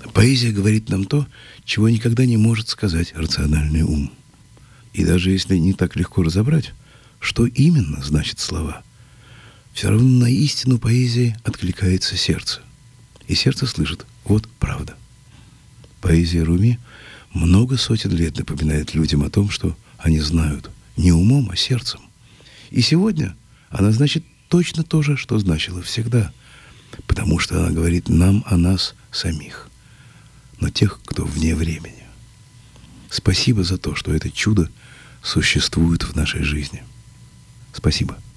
Поэзия говорит нам то, чего никогда не может сказать рациональный ум. И даже если не так легко разобрать, что именно значат слова, все равно на истину поэзии откликается сердце. И сердце слышит: вот правда. Поэзия Руми много сотен лет напоминает людям о том, что они знают не умом, а сердцем. И сегодня она значит точно то же, что значила всегда, потому что она говорит нам о нас самих, но тех, кто вне времени. Спасибо за то, что это чудо существует в нашей жизни. Спасибо.